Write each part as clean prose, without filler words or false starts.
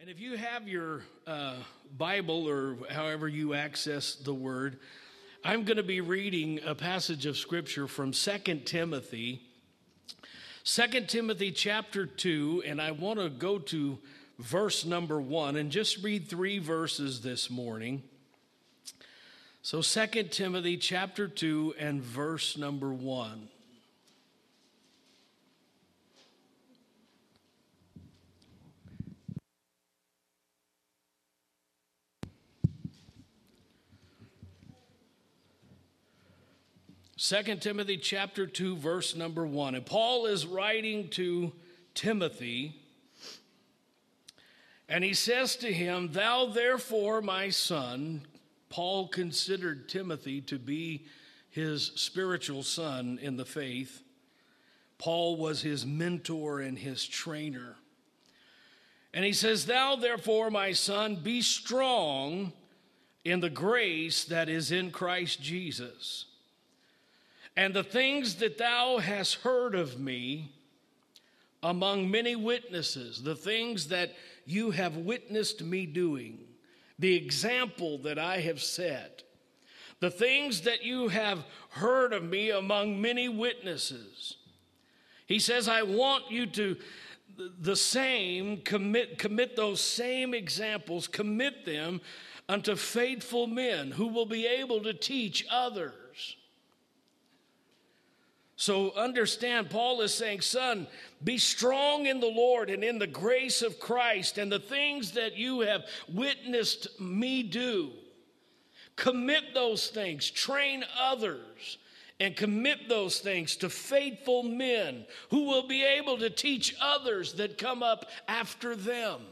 And if you have your Bible or however you access the Word, I'm going to be reading a passage of Scripture from 2 Timothy. 2 Timothy chapter 2, and I want to go to verse number 1 and just read 3 verses this morning. So 2 Timothy chapter 2 and verse number 1. Second Timothy chapter 2, verse number 1. And Paul is writing to Timothy, and he says to him, "Thou therefore, my son," Paul considered Timothy to be his spiritual son in the faith. Paul was his mentor and his trainer. And he says, "Thou therefore, my son, be strong in the grace that is in Christ Jesus. And the things that thou hast heard of me among many witnesses," the things that you have witnessed me doing, the example that I have set, the things that you have heard of me among many witnesses. He says, I want you to commit those same examples, commit them unto faithful men who will be able to teach others. So understand, Paul is saying, son, be strong in the Lord and in the grace of Christ, and the things that you have witnessed me do. Commit those things, train others, and commit those things to faithful men who will be able to teach others that come up after them.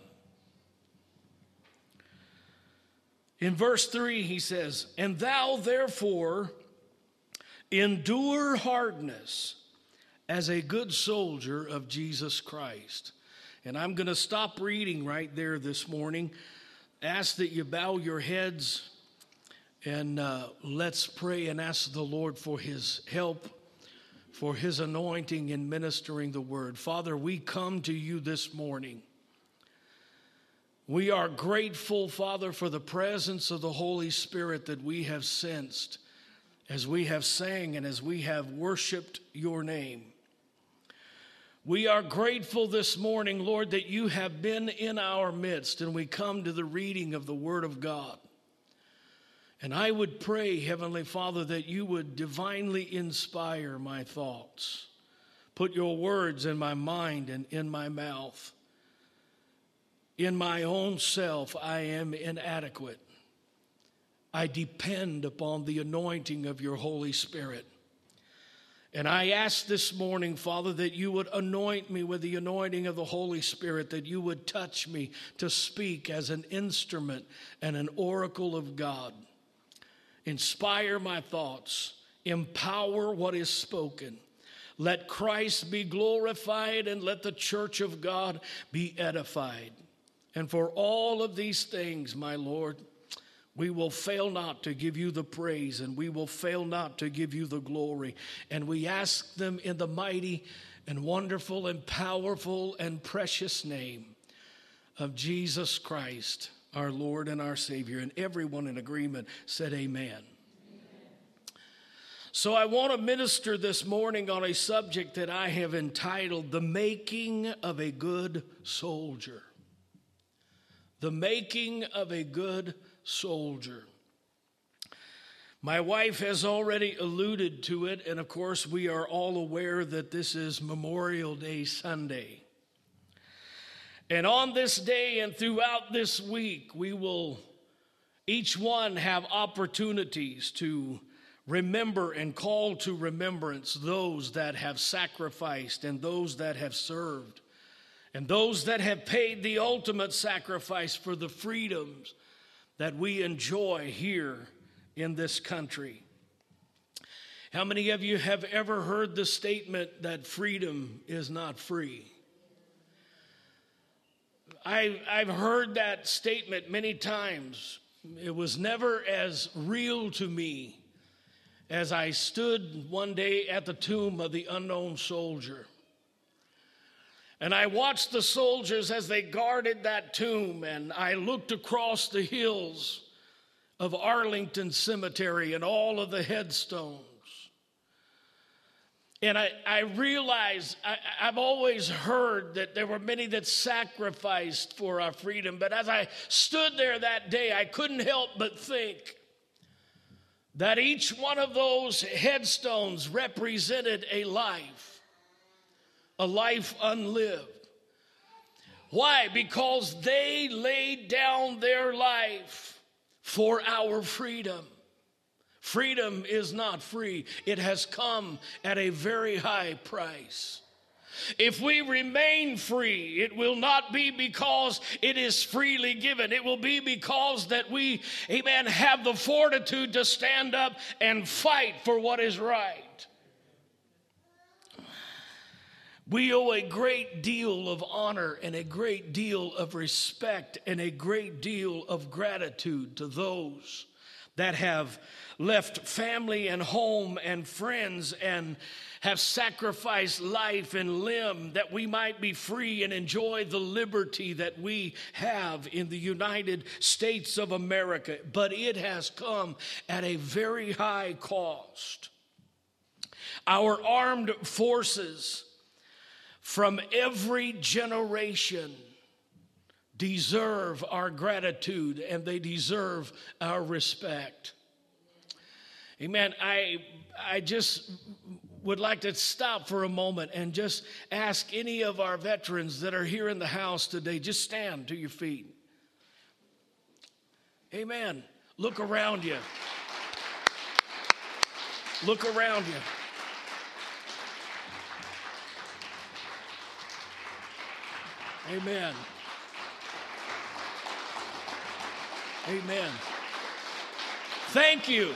In verse 3, he says, "And thou therefore endure hardness as a good soldier of Jesus Christ." And I'm going to stop reading right there this morning. Ask that you bow your heads and let's pray and ask the Lord for his help, for his anointing in ministering the word. Father, we come to you this morning. We are grateful, Father, for the presence of the Holy Spirit that we have sensed as we have sang and as we have worshiped your name. We are grateful this morning, Lord, that you have been in our midst, and we come to the reading of the Word of God. And I would pray, Heavenly Father, that you would divinely inspire my thoughts. Put your words in my mind and in my mouth. In my own self, I am inadequate. I depend upon the anointing of your Holy Spirit. And I ask this morning, Father, that you would anoint me with the anointing of the Holy Spirit, that you would touch me to speak as an instrument and an oracle of God. Inspire my thoughts. Empower what is spoken. Let Christ be glorified and let the church of God be edified. And for all of these things, my Lord, we will fail not to give you the praise, and we will fail not to give you the glory. And we ask them in the mighty and wonderful and powerful and precious name of Jesus Christ, our Lord and our Savior. And everyone in agreement said amen. So I want to minister this morning on a subject that I have entitled, "The Making of a Good Soldier." The making of a good soldier. My wife has already alluded to it, and of course we are all aware that this is Memorial Day Sunday. And on this day and throughout this week, we will each one have opportunities to remember and call to remembrance those that have sacrificed and those that have served and those that have paid the ultimate sacrifice for the freedoms that we enjoy here in this country. How many of you have ever heard the statement that freedom is not free? I've heard that statement many times. It was never as real to me as I stood one day at the tomb of the unknown soldier. And I watched the soldiers as they guarded that tomb, and I looked across the hills of Arlington Cemetery and all of the headstones. And I realized, I've always heard that there were many that sacrificed for our freedom, but as I stood there that day, I couldn't help but think that each one of those headstones represented a life unlived. Why? Because they laid down their life for our freedom. Freedom is not free. It has come at a very high price. If we remain free, it will not be because it is freely given. It will be because that we, amen, have the fortitude to stand up and fight for what is right. We owe a great deal of honor and a great deal of respect and a great deal of gratitude to those that have left family and home and friends and have sacrificed life and limb that we might be free and enjoy the liberty that we have in the United States of America. But it has come at a very high cost. Our armed forces from every generation deserve our gratitude and they deserve our respect. Amen. I just would like to stop for a moment and just ask any of our veterans that are here in the house today, just stand to your feet. Amen. Look around you. Look around you. Amen. Amen. Thank you.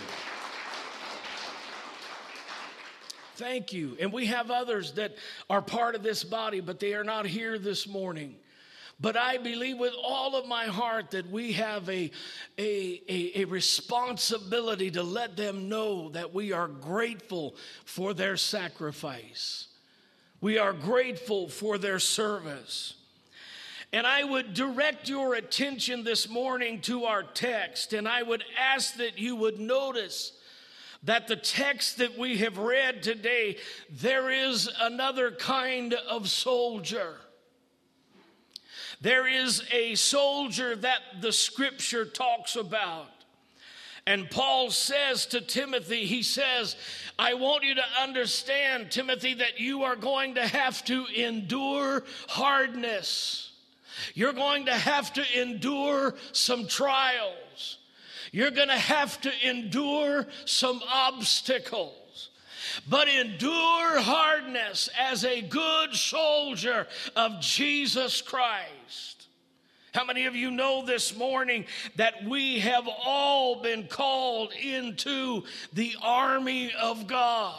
Thank you. And we have others that are part of this body, but they are not here this morning. But I believe with all of my heart that we have a responsibility to let them know that we are grateful for their sacrifice. We are grateful for their service. And I would direct your attention this morning to our text, and I would ask that you would notice that the text that we have read today, there is another kind of soldier. There is a soldier that the scripture talks about. And Paul says to Timothy, he says, I want you to understand, Timothy, that you are going to have to endure hardness. You're going to have to endure some trials. You're going to have to endure some obstacles. But endure hardness as a good soldier of Jesus Christ. How many of you know this morning that we have all been called into the army of God?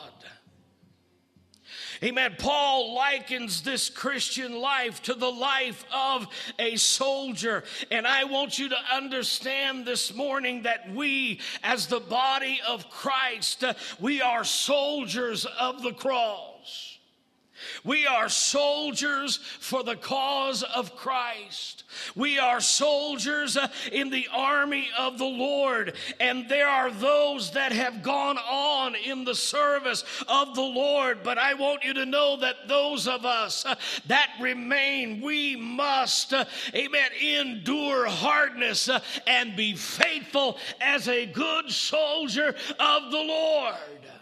Amen. Paul likens this Christian life to the life of a soldier. And I want you to understand this morning that we, as the body of Christ, we are soldiers of the cross. We are soldiers for the cause of Christ. We are soldiers in the army of the Lord. And there are those that have gone on in the service of the Lord. But I want you to know that those of us that remain, we must, amen, endure hardness and be faithful as a good soldier of the Lord.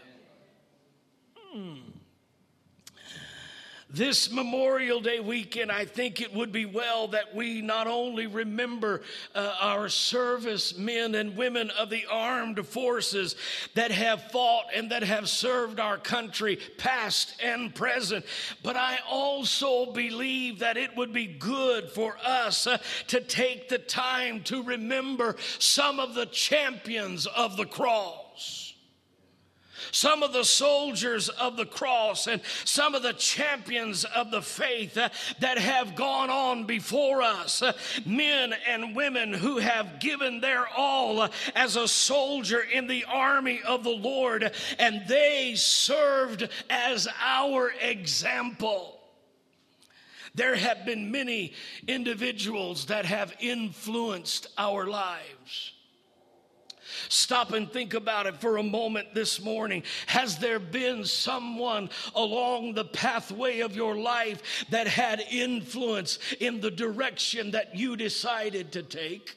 This Memorial Day weekend, I think it would be well that we not only remember our servicemen and women of the armed forces that have fought and that have served our country, past and present, but I also believe that it would be good for us to take the time to remember some of the champions of the cross. Some of the soldiers of the cross and some of the champions of the faith that have gone on before us. Men and women who have given their all as a soldier in the army of the Lord, and they served as our example. There have been many individuals that have influenced our lives. Stop and think about it for a moment this morning. Has there been someone along the pathway of your life that had influence in the direction that you decided to take?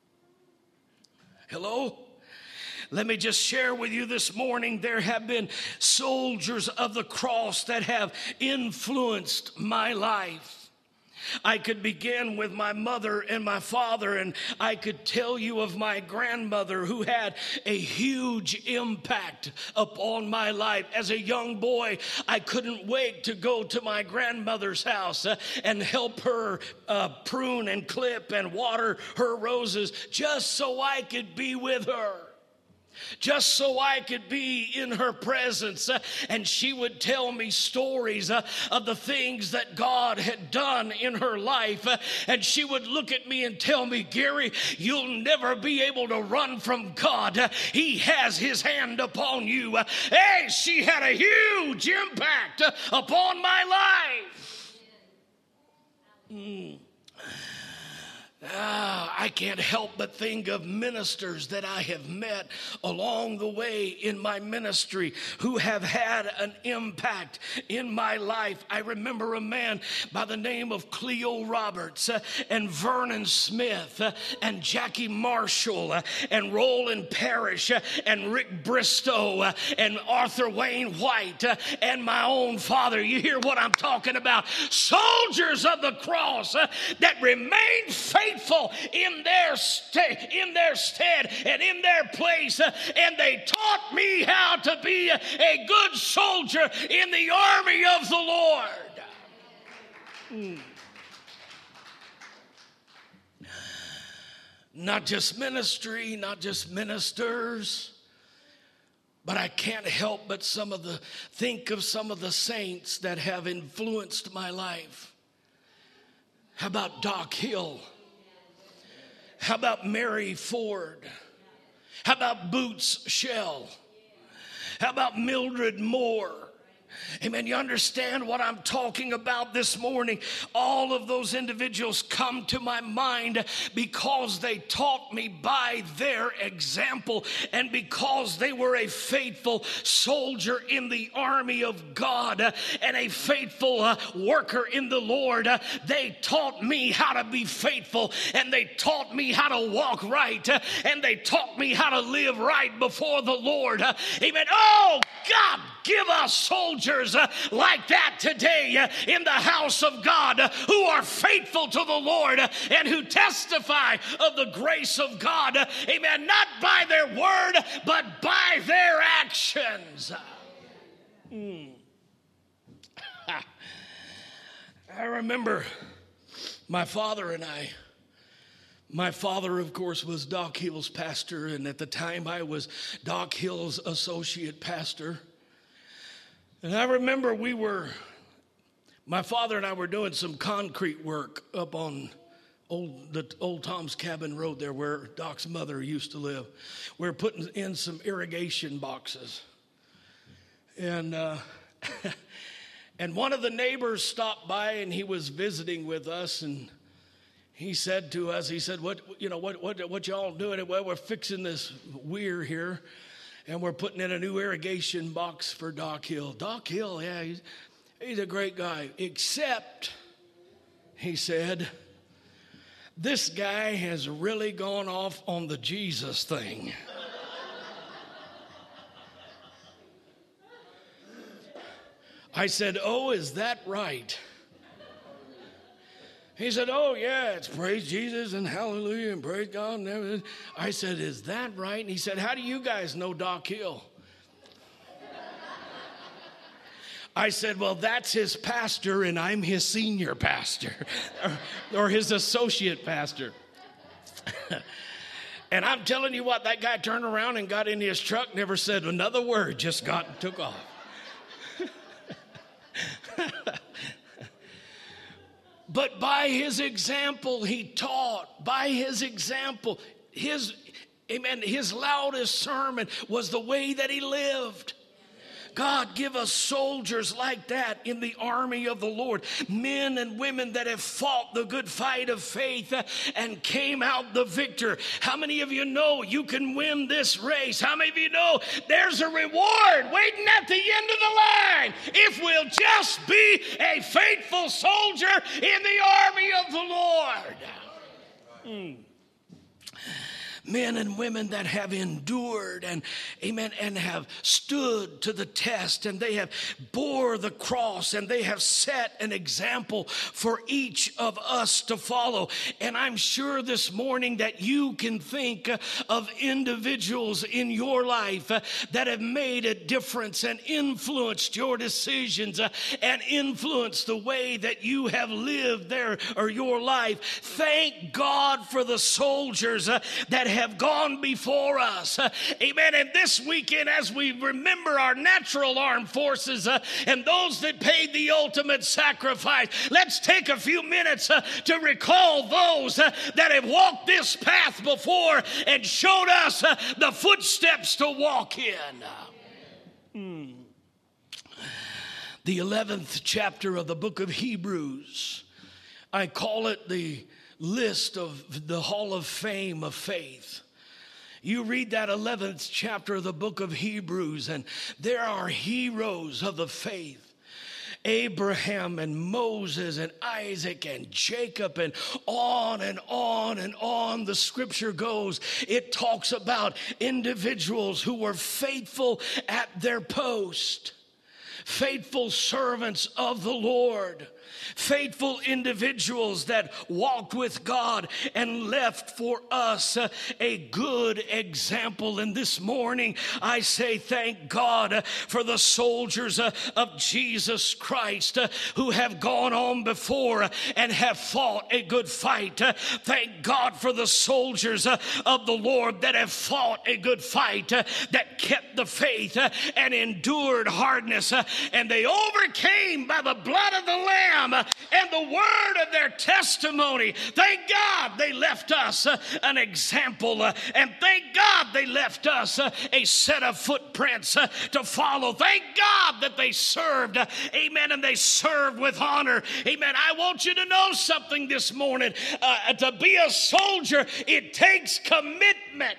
Hello? Let me just share with you this morning, there have been soldiers of the cross that have influenced my life. I could begin with my mother and my father, and I could tell you of my grandmother who had a huge impact upon my life. As a young boy, I couldn't wait to go to my grandmother's house and help her prune and clip and water her roses just so I could be with her. Just so I could be in her presence. And she would tell me stories of the things that God had done in her life. And she would look at me and tell me, Gary, you'll never be able to run from God. He has his hand upon you. Hey, she had a huge impact upon my life. I can't help but think of ministers that I have met along the way in my ministry who have had an impact in my life. I remember a man by the name of Cleo Roberts and Vernon Smith and Jackie Marshall and Roland Parrish and Rick Bristow and Arthur Wayne White and my own father. You hear what I'm talking about? Soldiers of the cross that remained faithful in their stead and in their place, and they taught me how to be a good soldier in the army of the Lord. Not just ministry, not just ministers, but I can't help but think of some of the saints that have influenced my life. How about Doc Hill? How about Mary Ford? How about Boots Shell? How about Mildred Moore? Amen. You understand what I'm talking about this morning? All of those individuals come to my mind because they taught me by their example, and because they were a faithful soldier in the army of God and a faithful worker in the Lord. They taught me how to be faithful, and they taught me how to walk right, and they taught me how to live right before the Lord. Amen. Oh, God, give us soldiers like that today in the house of God who are faithful to the Lord and who testify of the grace of God. Amen. Not by their word, but by their actions. I remember my father and I. My father, of course, was Doc Hill's pastor, and at the time I was Doc Hill's associate pastor. And I remember my father and I were doing some concrete work up on the old Tom's Cabin Road there where Doc's mother used to live. We were putting in some irrigation boxes. And and one of the neighbors stopped by, and he was visiting with us, and he said to us, what y'all doing? Well, we're fixing this weir here, and we're putting in a new irrigation box for Doc Hill. Doc Hill, yeah, he's a great guy, except, he said, this guy has really gone off on the Jesus thing. I said, oh, is that right? He said, oh, yeah, it's praise Jesus and hallelujah and praise God and everything. I said, is that right? And he said, how do you guys know Doc Hill? I said, well, that's his pastor and I'm his senior pastor or his associate pastor. And I'm telling you what, that guy turned around and got in his truck, never said another word, just got and took off. But by his example, he taught. By his example, his loudest sermon was the way that he lived. God, give us soldiers like that in the army of the Lord. Men and women that have fought the good fight of faith and came out the victor. How many of you know you can win this race? How many of you know there's a reward waiting at the end of the line if we'll just be a faithful soldier in the army of the Lord? Men and women that have endured and amen and have stood to the test, and they have bore the cross, and they have set an example for each of us to follow. And I'm sure this morning that you can think of individuals in your life that have made a difference and influenced your decisions and influenced the way that you have lived there or your life. Thank God for the soldiers that have gone before us. Amen. And this weekend, as we remember our natural armed forces and those that paid the ultimate sacrifice, let's take a few minutes to recall those that have walked this path before and showed us the footsteps to walk in. The 11th chapter of the book of Hebrews, I call it the list of the Hall of Fame of faith. You read that 11th chapter of the book of Hebrews, and there are heroes of the faith. Abraham and Moses and Isaac and Jacob, and on and on and on the scripture goes. It talks about individuals who were faithful at their post, faithful servants of the Lord, faithful individuals that walked with God and left for us a good example. And this morning I say thank God for the soldiers of Jesus Christ who have gone on before and have fought a good fight. Thank God for the soldiers of the Lord that have fought a good fight, that kept the faith and endured hardness, and they overcame by the blood of the Lamb and the word of their testimony. Thank God they left us an example, and thank God they left us a set of footprints to follow. Thank God that they served, amen, and they served with honor. Amen. I want you to know something this morning. To be a soldier, it takes commitment.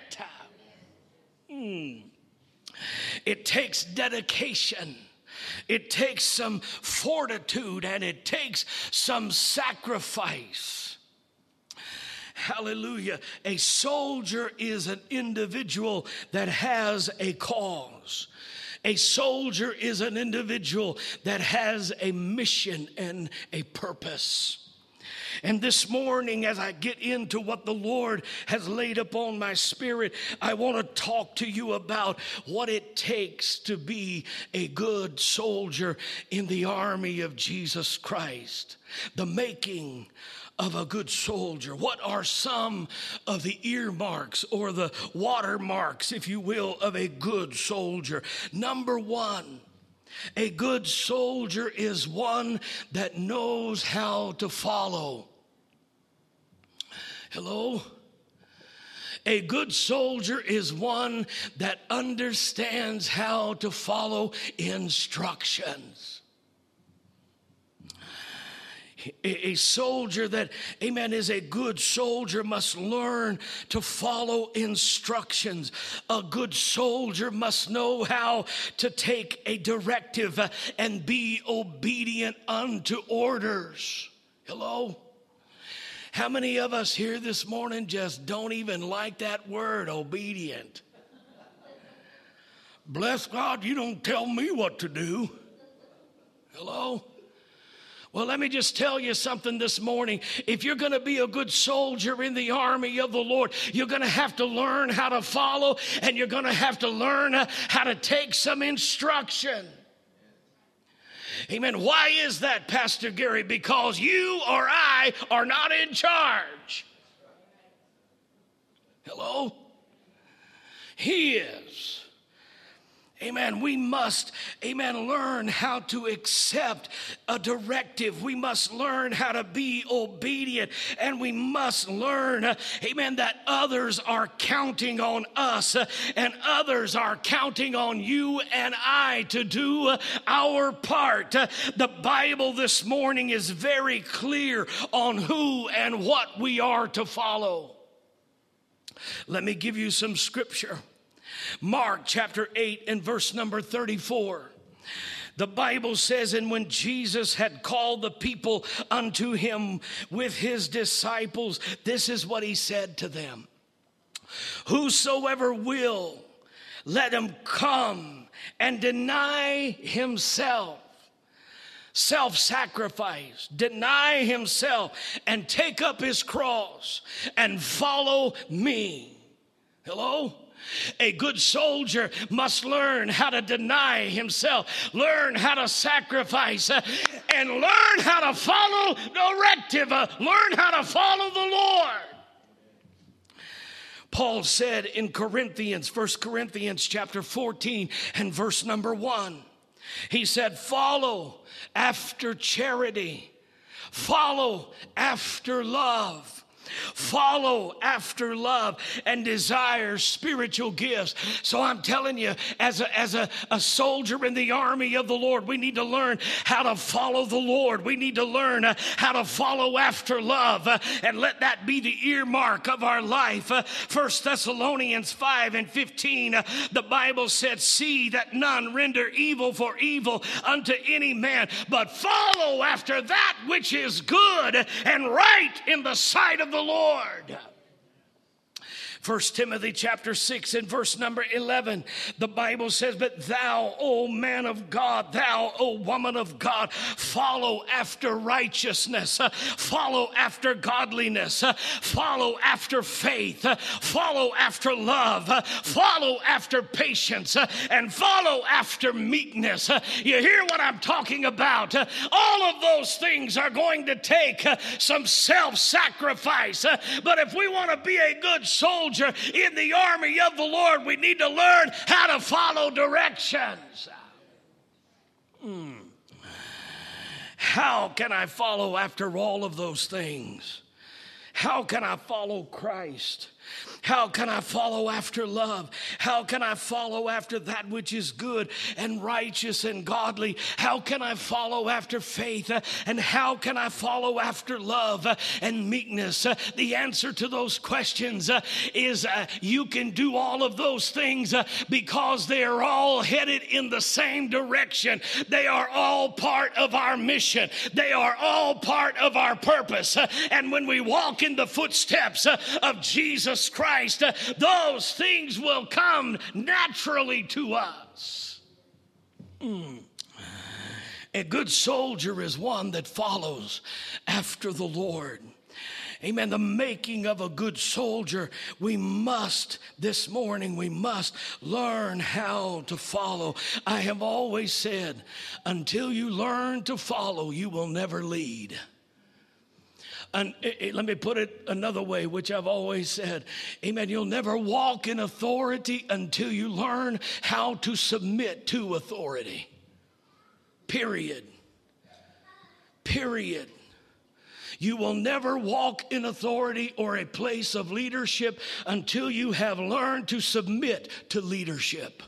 It takes dedication. It takes some fortitude, and it takes some sacrifice. Hallelujah. A soldier is an individual that has a cause. A soldier is an individual that has a mission and a purpose. And this morning, as I get into what the Lord has laid upon my spirit, I want to talk to you about what it takes to be a good soldier in the army of Jesus Christ. The making of a good soldier. What are some of the earmarks or the watermarks, if you will, of a good soldier? Number one, a good soldier is one that knows how to follow. Hello? A good soldier is one that understands how to follow instructions. A soldier that, amen, is a good soldier must learn to follow instructions. A good soldier must know how to take a directive and be obedient unto orders. Hello? How many of us here this morning just don't even like that word, obedient? Bless God, you don't tell me what to do. Hello? Well, let me just tell you something this morning. If you're going to be a good soldier in the army of the Lord, you're going to have to learn how to follow, and you're going to have to learn how to take some instruction. Amen. Why is that, Pastor Gary? Because you or I are not in charge. Hello? He is. Amen. We must, amen, learn how to accept a directive. We must learn how to be obedient. And we must learn, amen, that others are counting on us and others are counting on you and I to do our part. The Bible this morning is very clear on who and what we are to follow. Let me give you some scripture. Mark chapter 8 and verse number 34. The Bible says, and when Jesus had called the people unto him with his disciples, this is what he said to them. Whosoever will, let him come and deny himself. Self-sacrifice, deny himself and take up his cross and follow me. Hello? A good soldier must learn how to deny himself, learn how to sacrifice, and learn how to follow directive, learn how to follow the Lord. Paul said in Corinthians, 1 Corinthians chapter 14 and verse number 1, he said, follow after charity, follow after love. Follow after love and desire spiritual gifts. So I'm telling you, as a soldier in the army of the Lord, we need to learn how to follow the Lord. We need to learn how to follow after love, and let that be the earmark of our life. 1 Thessalonians 5 and 15, the Bible said, see that none render evil for evil unto any man, but follow after that which is good and right in the sight of the Lord. 1 Timothy chapter 6 and verse number 11, the Bible says, but thou, O man of God, thou, O woman of God, follow after righteousness, follow after godliness, follow after faith, follow after love, follow after patience, and follow after meekness. You hear what I'm talking about? All of those things are going to take some self-sacrifice, but if we want to be a good soldier in the army of the Lord, we need to learn how to follow directions. How can I follow after all of those things? How can I follow Christ? How can I follow after love? How can I follow after that which is good and righteous and godly? How can I follow after faith? And how can I follow after love and meekness? The answer to those questions is you can do all of those things because they are all headed in the same direction. They are all part of our mission. They are all part of our purpose. And when we walk in the footsteps of Jesus Christ, those things will come naturally to us. A good soldier is one that follows after the Lord. Amen. The making of a good soldier, this morning, we must learn how to follow. I have always said, until you learn to follow, you will never lead. And let me put it another way, which I've always said. Amen. You'll never walk in authority until you learn how to submit to authority. Period. Period. You will never walk in authority or a place of leadership until you have learned to submit to leadership.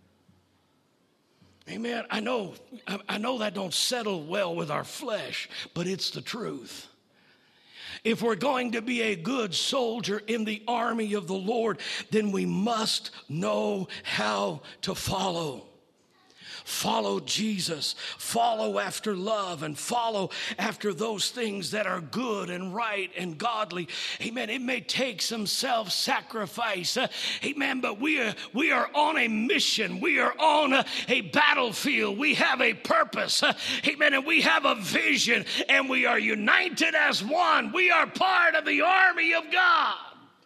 Amen. I know that don't settle well with our flesh, but it's the truth. If we're going to be a good soldier in the army of the Lord, then we must know how to follow. Follow Jesus, follow after love, and follow after those things that are good and right and godly. Amen. It may take some self-sacrifice. Amen. But we are on a mission. We are on a battlefield. We have a purpose. Amen. And we have a vision, and we are united as one. We are part of the army of God.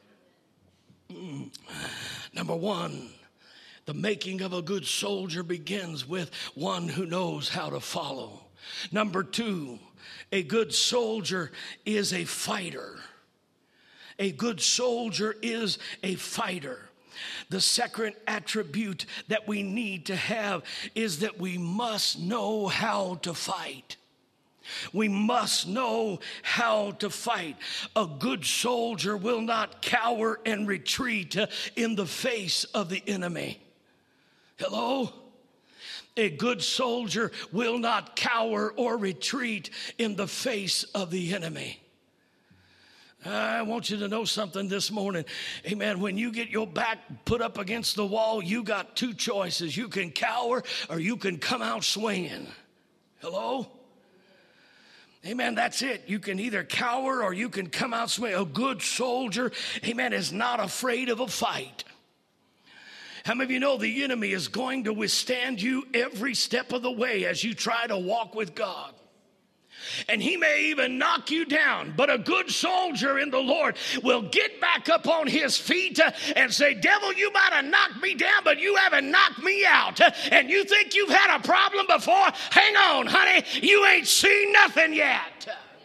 Number one, the making of a good soldier begins with one who knows how to follow. Number two, a good soldier is a fighter. A good soldier is a fighter. The second attribute that we need to have is that we must know how to fight. We must know how to fight. A good soldier will not cower and retreat in the face of the enemy. Hello? A good soldier will not cower or retreat in the face of the enemy. I want you to know something this morning. Amen. When you get your back put up against the wall, you got two choices. You can cower or you can come out swinging. Hello? Amen. That's it. You can either cower or you can come out swinging. A good soldier, amen, is not afraid of a fight. How many of you know the enemy is going to withstand you every step of the way as you try to walk with God? And he may even knock you down, but a good soldier in the Lord will get back up on his feet and say, devil, you might have knocked me down, but you haven't knocked me out. And you think you've had a problem before? Hang on, honey, you ain't seen nothing yet.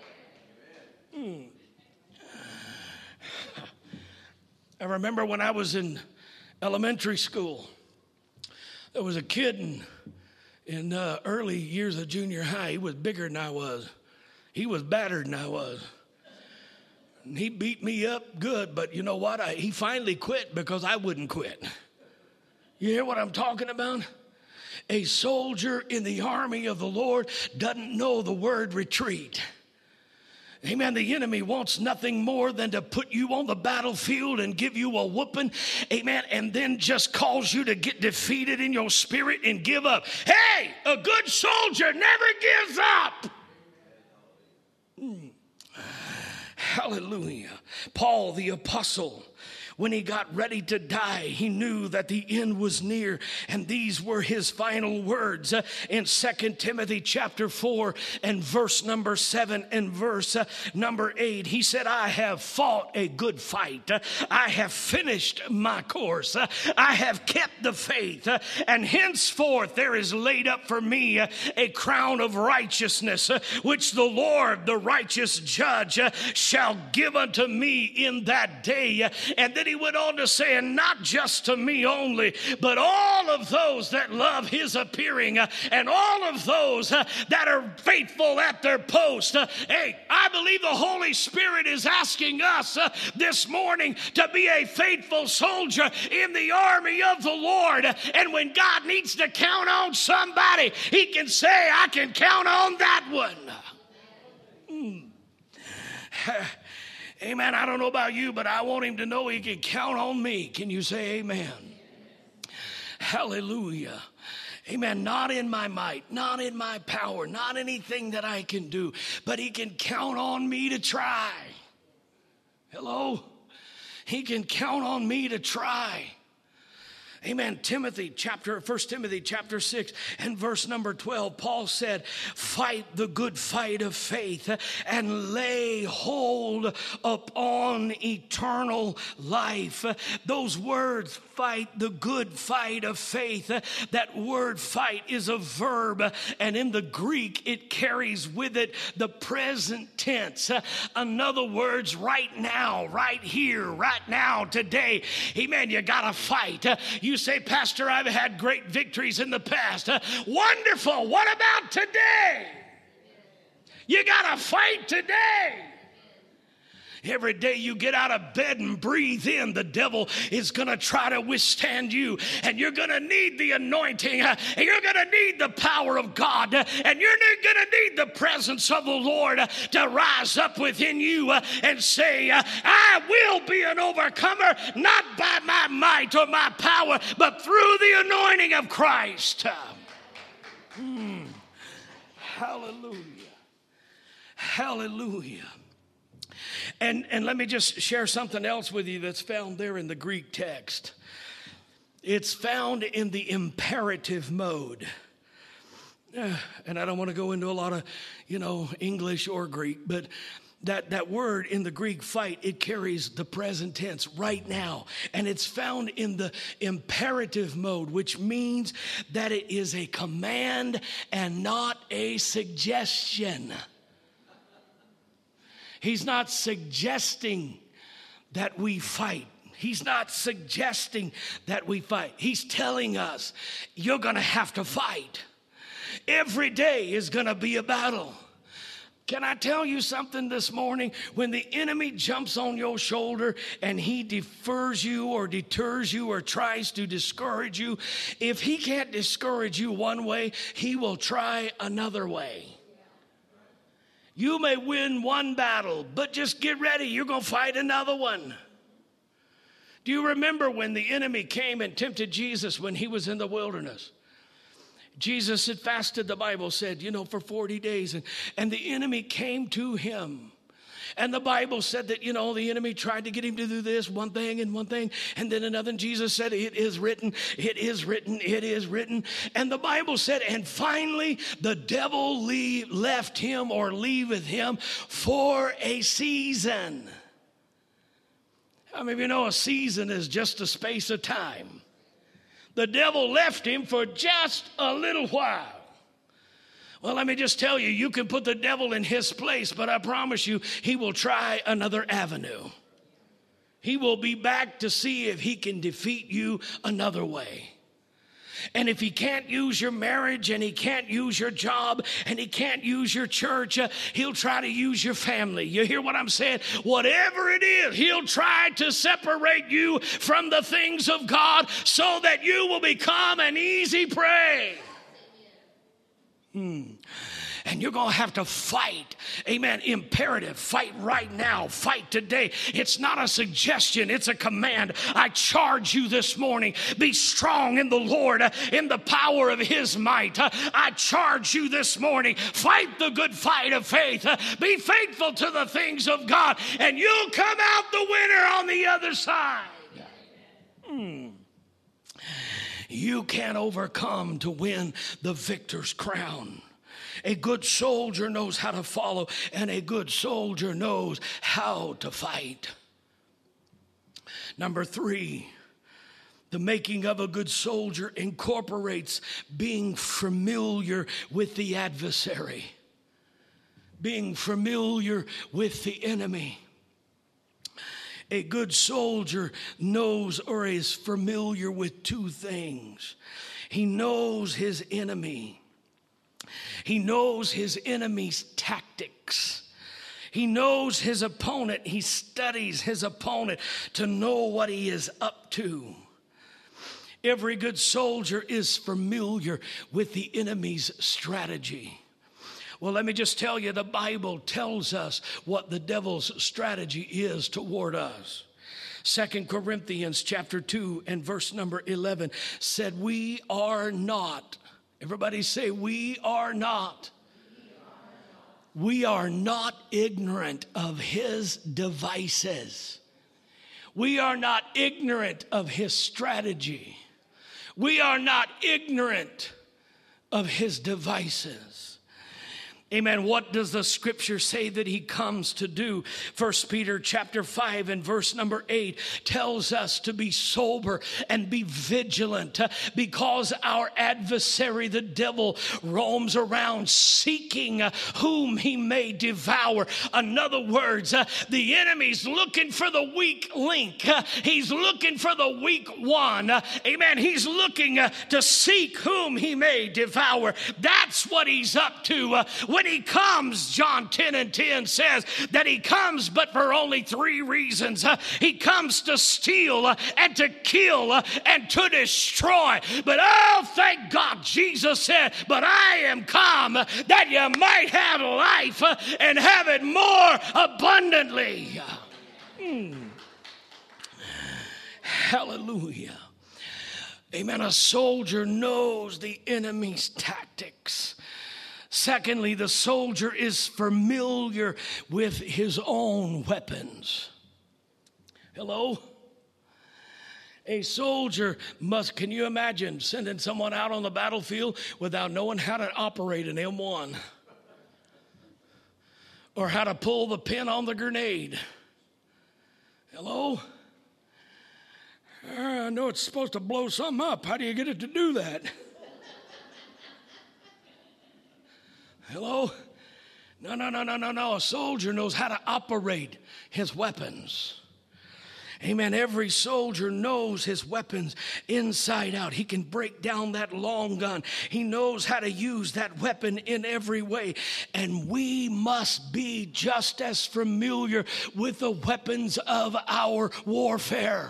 I remember when I was in elementary school, there was a kid in early years of junior high. He was bigger than I was. He was battered than I was. And he beat me up good, but you know what? He finally quit because I wouldn't quit. You hear what I'm talking about? A soldier in the army of the Lord doesn't know the word retreat. Amen. The enemy wants nothing more than to put you on the battlefield and give you a whooping. Amen. And then just cause you to get defeated in your spirit and give up. Hey, a good soldier never gives up. Hallelujah. Paul the apostle, when he got ready to die, he knew that the end was near. And these were his final words in 2 Timothy chapter 4 and verse number 7 and verse number 8. He said, I have fought a good fight. I have finished my course. I have kept the faith. And henceforth there is laid up for me a crown of righteousness, which the Lord, the righteous judge, shall give unto me in that day. And then he went on to say, and not just to me only, but all of those that love his appearing, and all of those that are faithful at their post. Hey, I believe the Holy Spirit is asking us this morning to be a faithful soldier in the army of the Lord. And when God needs to count on somebody, he can say, I can count on that one. Amen. I don't know about you, but I want him to know he can count on me. Can you say amen? Hallelujah. Amen. Not in my might, not in my power, not anything that I can do, but he can count on me to try. Hello? He can count on me to try. Amen. 1 Timothy chapter 6 and verse number 12, Paul said, fight the good fight of faith and lay hold upon eternal life. Those words, fight the good fight of faith, that word fight is a verb, and in the Greek it carries with it the present tense. In other words, right now, right here, right now, today, amen, you got to fight. You say, Pastor, I've had great victories in the past. Wonderful. What about today? You got to fight today. Every day you get out of bed and breathe in, the devil is going to try to withstand you. And you're going to need the anointing. And you're going to need the power of God. And you're going to need the presence of the Lord to rise up within you and say, I will be an overcomer, not by my might or my power, but through the anointing of Christ. Hallelujah. Hallelujah. And let me just share something else with you that's found there in the Greek text. It's found in the imperative mode. And I don't want to go into a lot of, English or Greek, but that word in the Greek fight, it carries the present tense right now. And it's found in the imperative mode, which means that it is a command and not a suggestion. He's not suggesting that we fight. He's not suggesting that we fight. He's telling us, you're going to have to fight. Every day is going to be a battle. Can I tell you something this morning? When the enemy jumps on your shoulder and he defers you or deters you or tries to discourage you, if he can't discourage you one way, he will try another way. You may win one battle, but just get ready. You're going to fight another one. Do you remember when the enemy came and tempted Jesus when he was in the wilderness? Jesus had fasted, the Bible said, for 40 days. And the enemy came to him. And the Bible said that, the enemy tried to get him to do this, one thing, and then another. And Jesus said, it is written, it is written, it is written. And the Bible said, and finally the devil left him or leaveth him for a season. How many of you know a season is just a space of time? The devil left him for just a little while. Well, let me just tell you, you can put the devil in his place, but I promise you, he will try another avenue. He will be back to see if he can defeat you another way. And if he can't use your marriage and he can't use your job and he can't use your church, he'll try to use your family. You hear what I'm saying? Whatever it is, he'll try to separate you from the things of God so that you will become an easy prey. And you're going to have to fight. Amen. Imperative. Fight right now. Fight today. It's not a suggestion. It's a command. I charge you this morning. Be strong in the Lord, in the power of his might. I charge you this morning. Fight the good fight of faith. Be faithful to the things of God, and you'll come out the winner on the other side. You can't overcome to win the victor's crown. A good soldier knows how to follow, and a good soldier knows how to fight. Number 3, the making of a good soldier incorporates being familiar with the adversary, being familiar with the enemy. A good soldier knows or is familiar with 2 things. He knows his enemy. He knows his enemy's tactics. He knows his opponent. He studies his opponent to know what he is up to. Every good soldier is familiar with the enemy's strategy. Well, let me just tell you, the Bible tells us what the devil's strategy is toward us. 2 Corinthians chapter 2 and verse number 11 said, we are not. Everybody say, we are not. We are not ignorant of his devices. We are not ignorant of his strategy. We are not ignorant of his devices. Amen. What does the scripture say that he comes to do? 1 Peter chapter 5 and verse number 8 tells us to be sober and be vigilant because our adversary, the devil, roams around seeking whom he may devour. In other words, the enemy's looking for the weak link. He's looking for the weak one. Amen. He's looking to seek whom he may devour. That's what he's up to. When he comes, John 10 and 10 says that he comes but for only 3 reasons. He comes to steal and to kill and to destroy. But oh, thank God, Jesus said, but I am come that you might have life and have it more abundantly. Hallelujah. Amen. A soldier knows the enemy's tactics. Secondly, the soldier is familiar with his own weapons. Hello? A soldier must, can you imagine sending someone out on the battlefield without knowing how to operate an M1? Or how to pull the pin on the grenade? Hello? I know it's supposed to blow something up. How do you get it to do that? Hello? No. A soldier knows how to operate his weapons. Amen. Every soldier knows his weapons inside out. He can break down that long gun. He knows how to use that weapon in every way. And we must be just as familiar with the weapons of our warfare.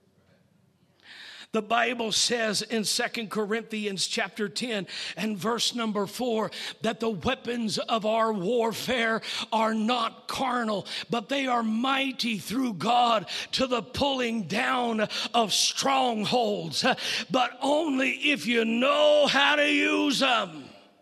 The Bible says in 2 Corinthians chapter 10 and verse number 4 that the weapons of our warfare are not carnal, but they are mighty through God to the pulling down of strongholds, but only if you know how to use them.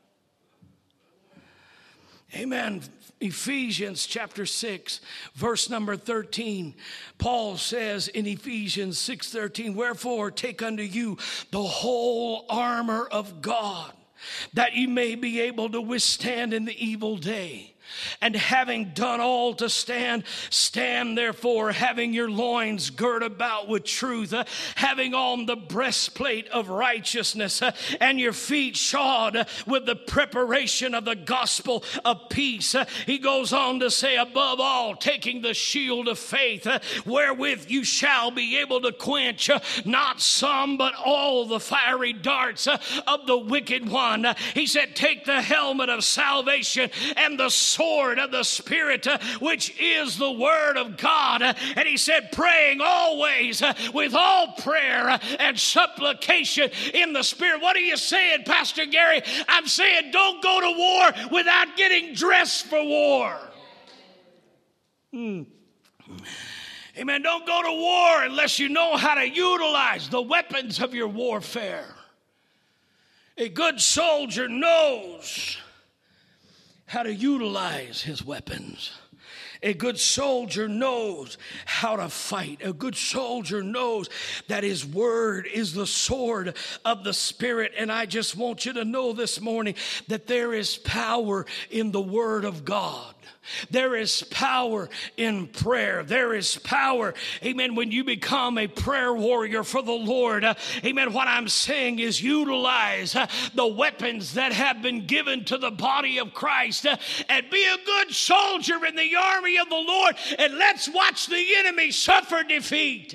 Amen. Ephesians chapter 6, verse number 13. Paul says in Ephesians 6:13, wherefore take unto you the whole armor of God, that ye may be able to withstand in the evil day. And having done all to stand, stand therefore, having your loins girt about with truth, having on the breastplate of righteousness, and your feet shod with the preparation of the gospel of peace. He goes on to say, above all, taking the shield of faith, wherewith you shall be able to quench not some, but all the fiery darts of the wicked one. He said, take the helmet of salvation and the sword of the Spirit, which is the Word of God. And he said, praying always with all prayer and supplication in the Spirit. What are you saying, Pastor Gary? I'm saying don't go to war without getting dressed for war. Amen. Don't go to war unless you know how to utilize the weapons of your warfare. A good soldier knows how to utilize his weapons. A good soldier knows how to fight. A good soldier knows that his word is the sword of the Spirit. And I just want you to know this morning that there is power in the word of God. There is power in prayer. There is power, amen, when you become a prayer warrior for the Lord. Amen. What I'm saying is utilize the weapons that have been given to the body of Christ and be a good soldier in the army of the Lord, and let's watch the enemy suffer defeat.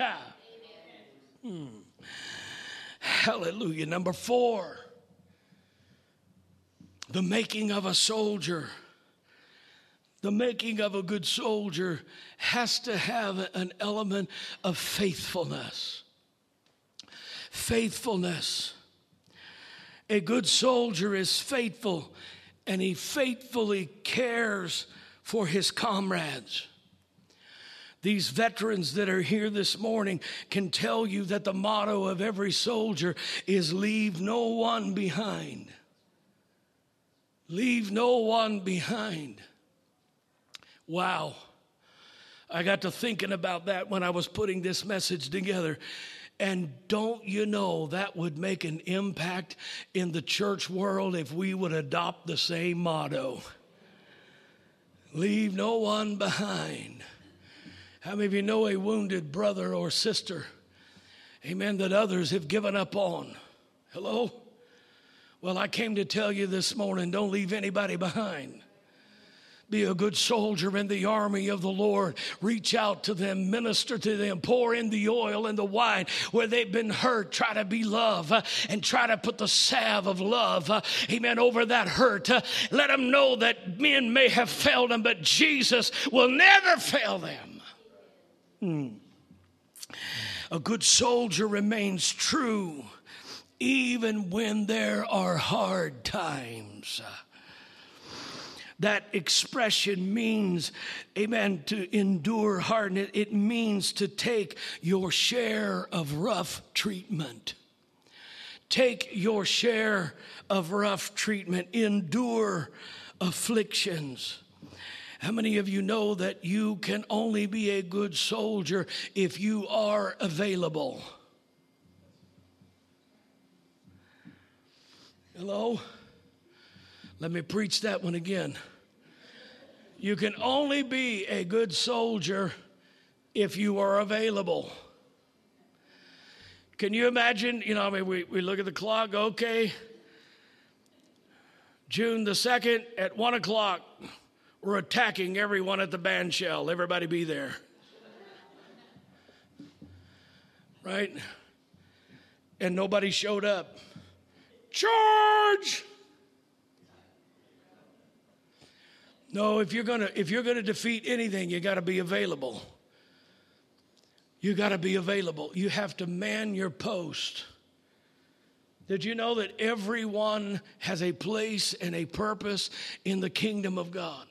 Hallelujah. Number 4, the making of a soldier. The making of a good soldier has to have an element of faithfulness. Faithfulness. A good soldier is faithful, and he faithfully cares for his comrades. These veterans that are here this morning can tell you that the motto of every soldier is leave no one behind. Leave no one behind. Wow. I got to thinking about that when I was putting this message together. And don't you know that would make an impact in the church world if we would adopt the same motto? Leave no one behind. How many of you know a wounded brother or sister, amen, that others have given up on? Hello? Well, I came to tell you this morning, don't leave anybody behind. Be a good soldier in the army of the Lord. Reach out to them, minister to them, pour in the oil and the wine where they've been hurt. Try to be love and try to put the salve of love, amen, over that hurt. Let them know that men may have failed them, but Jesus will never fail them. A good soldier remains true even when there are hard times. That expression means, amen, to endure hardness. It means to take your share of rough treatment. Take your share of rough treatment. Endure afflictions. How many of you know that you can only be a good soldier if you are available? Hello? Let me preach that one again. You can only be a good soldier if you are available. Can you imagine, we look at the clock, okay, June the 2nd at 1 o'clock, we're attacking everyone at the band shell. Everybody be there. right? And nobody showed up. Charge! No, if you're gonna defeat anything, you got to be available. You got to be available. You have to man your post. Did you know that everyone has a place and a purpose in the kingdom of God?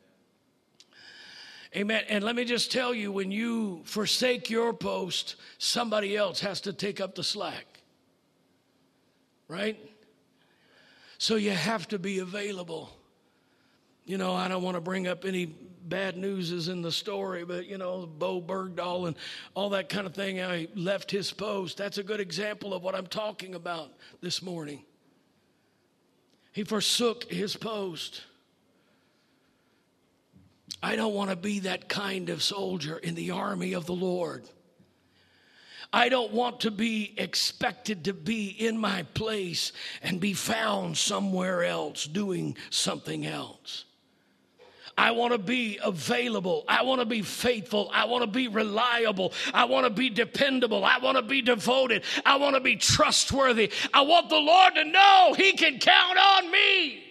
Amen. And let me just tell you, when you forsake your post, somebody else has to take up the slack. Right? So you have to be available. You know, I don't want to bring up any bad news is in the story, but, you know, Bo Bergdahl and all that kind of thing, I left his post. That's a good example of what I'm talking about this morning. He forsook his post. I don't want to be that kind of soldier in the army of the Lord. I don't want to be expected to be in my place and be found somewhere else doing something else. I want to be available. I want to be faithful. I want to be reliable. I want to be dependable. I want to be devoted. I want to be trustworthy. I want the Lord to know He can count on me.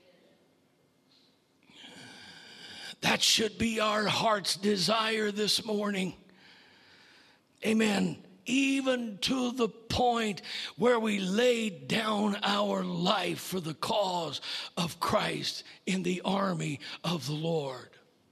That should be our heart's desire this morning. Amen. Even to the point where we laid down our life for the cause of Christ in the army of the Lord.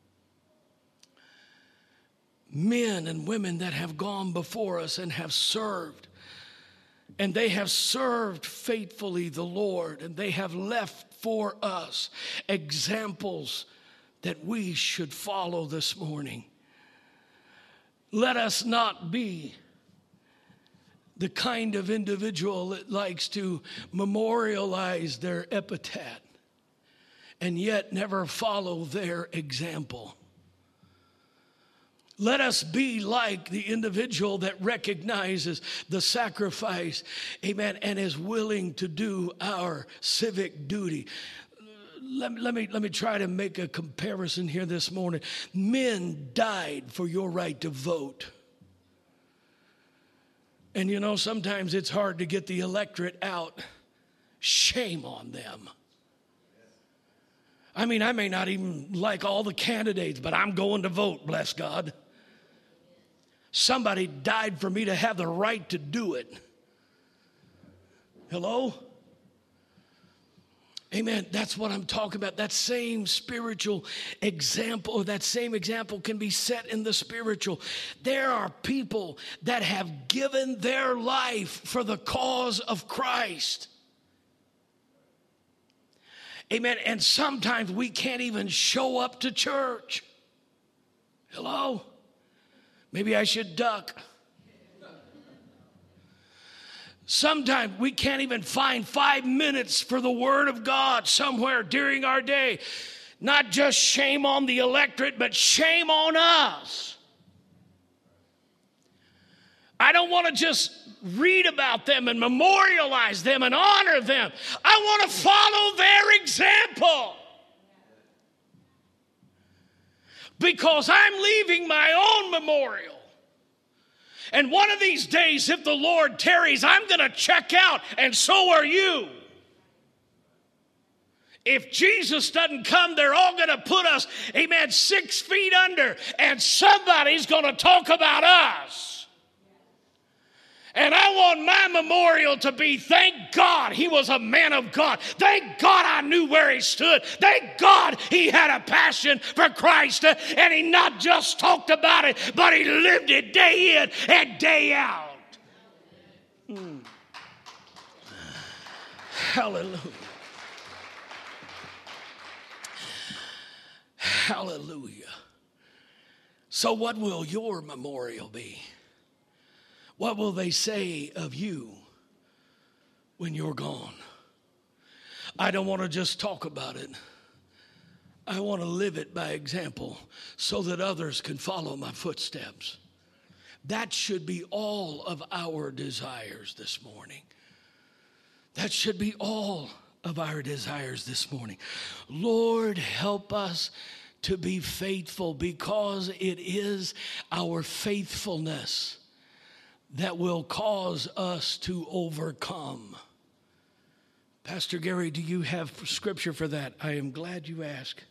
Men and women that have gone before us and have served, and they have served faithfully the Lord, and they have left for us examples that we should follow this morning. Let us not be the kind of individual that likes to memorialize their epitaph and yet never follow their example. Let us be like the individual that recognizes the sacrifice, amen, and is willing to do our civic duty. Let me try to make a comparison here this morning. Men died for your right to vote. And you know, sometimes it's hard to get the electorate out. Shame on them. I mean, I may not even like all the candidates, but I'm going to vote, bless God. Somebody died for me to have the right to do it. Hello? Amen. That's what I'm talking about. That same spiritual example, or that same example can be set in the spiritual. There are people that have given their life for the cause of Christ. Amen. And sometimes we can't even show up to church. Hello? Maybe I should duck. Sometimes we can't even find 5 minutes for the Word of God somewhere during our day. Not just shame on the electorate, but shame on us. I don't want to just read about them and memorialize them and honor them. I want to follow their example. Because I'm leaving my own memorial. And one of these days, if the Lord tarries, I'm going to check out, and so are you. If Jesus doesn't come, they're all going to put us, amen, 6 feet under, and somebody's going to talk about us. And I want my memorial to be, thank God he was a man of God. Thank God I knew where he stood. Thank God he had a passion for Christ. And he not just talked about it, but he lived it day in and day out. Hallelujah. Hallelujah. So what will your memorial be? What will they say of you when you're gone? I don't want to just talk about it. I want to live it by example so that others can follow my footsteps. That should be all of our desires this morning. That should be all of our desires this morning. Lord, help us to be faithful, because it is our faithfulness that will cause us to overcome. Pastor Gary, do you have scripture for that? I am glad you asked.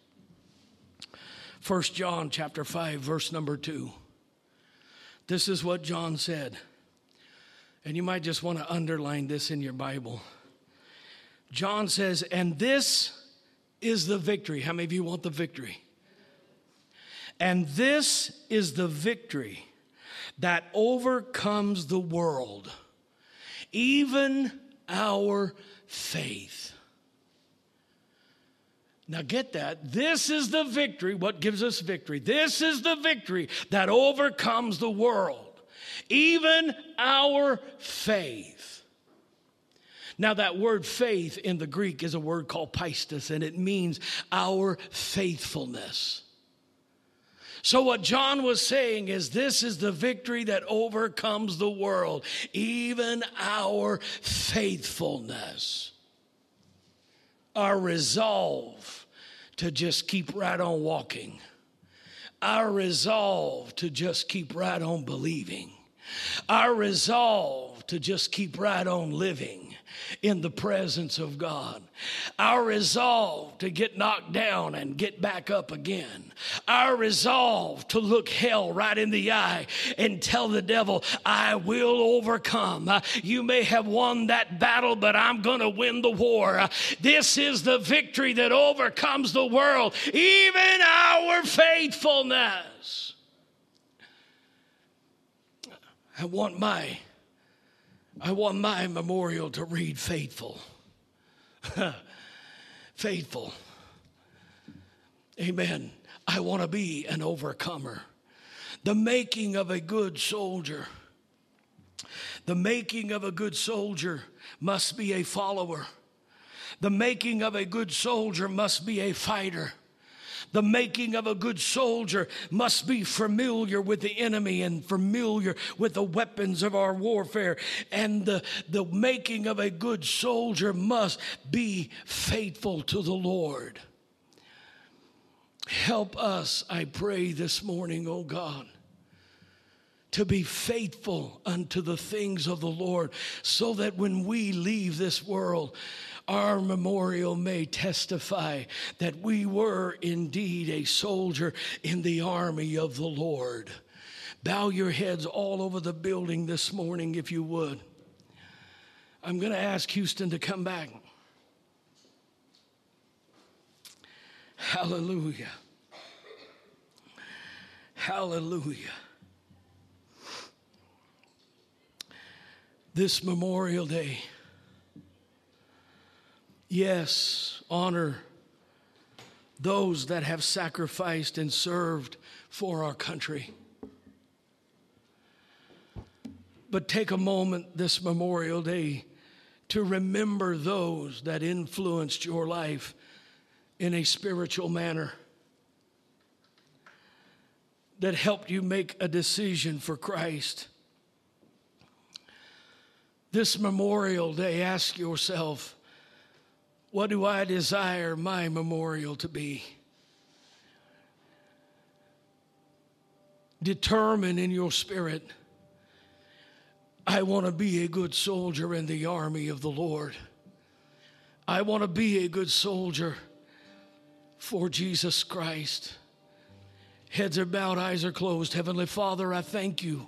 1 John chapter 5, verse number 2. This is what John said. And you might just want to underline this in your Bible. John says, and this is the victory. How many of you want the victory? And this is the victory that overcomes the world, even our faith. Now get that. This is the victory. What gives us victory? This is the victory that overcomes the world, even our faith. Now that word faith in the Greek is a word called pistis, and it means our faithfulness. So what John was saying is this is the victory that overcomes the world, even our faithfulness. Our resolve to just keep right on walking. Our resolve to just keep right on believing. Our resolve to just keep right on living in the presence of God. Our resolve to get knocked down and get back up again. Our resolve to look hell right in the eye and tell the devil, I will overcome. You may have won that battle, but I'm going to win the war. This is the victory that overcomes the world, even our faithfulness. I want my memorial to read faithful. Faithful. Amen. I want to be an overcomer. The making of a good soldier. The making of a good soldier must be a follower. The making of a good soldier must be a fighter. The making of a good soldier must be familiar with the enemy and familiar with the weapons of our warfare. And the making of a good soldier must be faithful to the Lord. Help us, I pray this morning, oh God, to be faithful unto the things of the Lord, so that when we leave this world, our memorial may testify that we were indeed a soldier in the army of the Lord. Bow your heads all over the building this morning, if you would. I'm going to ask Houston to come back. Hallelujah. Hallelujah. This Memorial Day, yes, honor those that have sacrificed and served for our country. But take a moment this Memorial Day to remember those that influenced your life in a spiritual manner, that helped you make a decision for Christ. This Memorial Day, ask yourself, what do I desire my memorial to be? Determine in your spirit, I want to be a good soldier in the army of the Lord. I want to be a good soldier for Jesus Christ. Heads are bowed, eyes are closed. Heavenly Father, I thank you.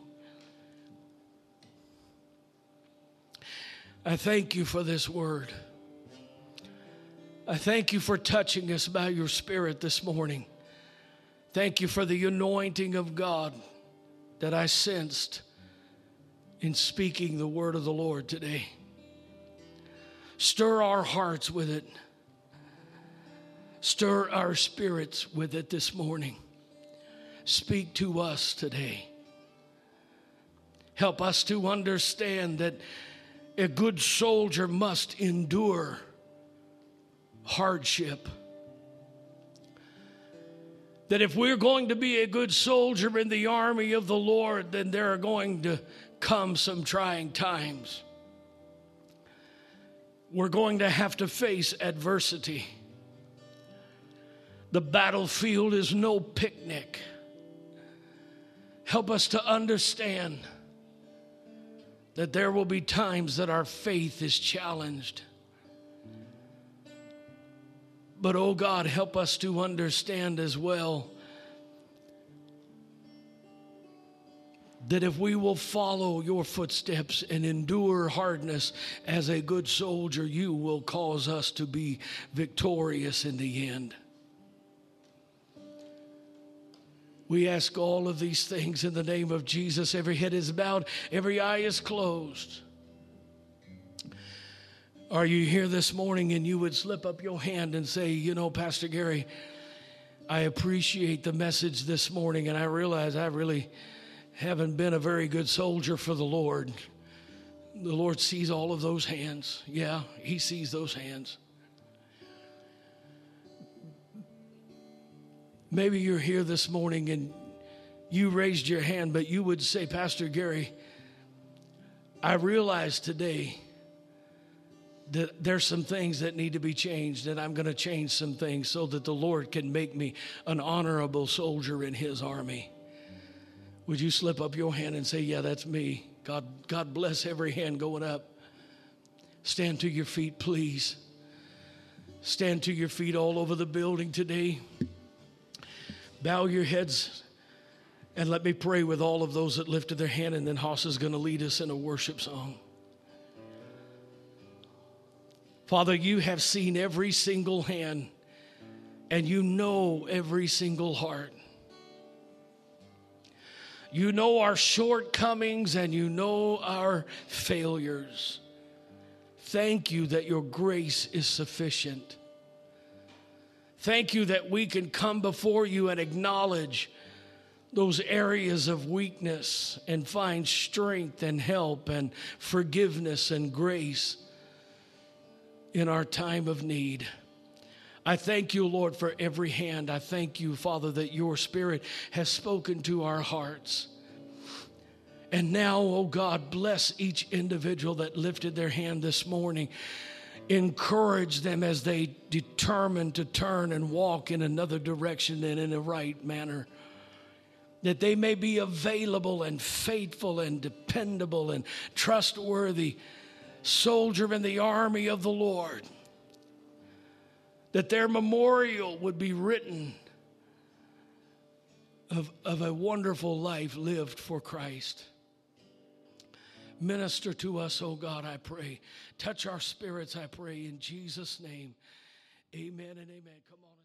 I thank you for this word. I thank you for touching us by your Spirit this morning. Thank you for the anointing of God that I sensed in speaking the word of the Lord today. Stir our hearts with it. Stir our spirits with it this morning. Speak to us today. Help us to understand that a good soldier must endure hardship. That if we're going to be a good soldier in the army of the Lord, then there are going to come some trying times. We're going to have to face adversity. The battlefield is no picnic. Help us to understand that there will be times that our faith is challenged. But, oh God, help us to understand as well that if we will follow your footsteps and endure hardness as a good soldier, you will cause us to be victorious in the end. We ask all of these things in the name of Jesus. Every head is bowed, every eye is closed. Are you here this morning and you would slip up your hand and say, you know, Pastor Gary, I appreciate the message this morning, and I realize I really haven't been a very good soldier for the Lord. The Lord sees all of those hands. Yeah, he sees those hands. Maybe you're here this morning and you raised your hand, but you would say, Pastor Gary, I realize today that there's some things that need to be changed, and I'm going to change some things so that the Lord can make me an honorable soldier in his army. Would you slip up your hand and say, yeah, that's me. God bless every hand going up. Stand to your feet, please. Stand to your feet all over the building today. Bow your heads and let me pray with all of those that lifted their hand, and then Haas is going to lead us in a worship song. Father, you have seen every single hand, and you know every single heart. You know our shortcomings, and you know our failures. Thank you that your grace is sufficient. Thank you that we can come before you and acknowledge those areas of weakness and find strength and help and forgiveness and grace in our time of need. I thank you, Lord, for every hand. I thank you, Father, that your Spirit has spoken to our hearts. And now, oh God, bless each individual that lifted their hand this morning. Encourage them as they determine to turn and walk in another direction and in a right manner. That they may be available and faithful and dependable and trustworthy soldier in the army of the Lord. That their memorial would be written of a wonderful life lived for Christ. Minister to us, oh God, I pray. Touch our spirits, I pray, in Jesus' name. Amen and amen. Come on.